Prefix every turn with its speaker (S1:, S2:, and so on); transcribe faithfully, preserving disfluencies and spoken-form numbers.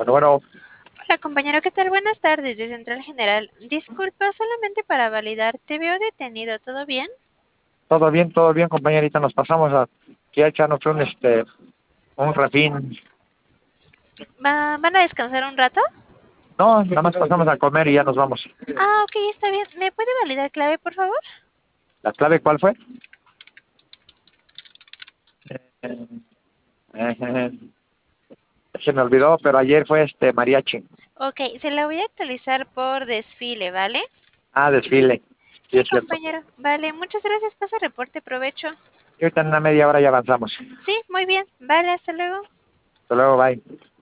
S1: Bueno, bueno,
S2: Hola compañero, ¿qué tal? Buenas tardes de Central General. Disculpa, solamente para validar, te veo detenido, ¿todo bien?
S1: todo bien, todo bien, compañerita. Nos pasamos a, aquí a echarnos un, este, un refín.
S2: ¿Va- ¿Van a descansar un rato?
S1: No, nada más pasamos a comer y ya nos vamos.
S2: Ah, ok, está bien. ¿Me puede validar clave, por favor?
S1: ¿La clave cuál fue? Eh, eh, Se me olvidó, pero ayer fue este mariachi.
S2: Ok, se la voy a actualizar por desfile, ¿vale?
S1: Ah, desfile. Sí,
S2: Sí,
S1: es cierto.
S2: compañero. Vale, muchas gracias. Pasa reporte, provecho.
S1: Y ahorita en una media hora ya avanzamos.
S2: Sí, muy bien. Vale, hasta luego.
S1: Hasta luego, bye.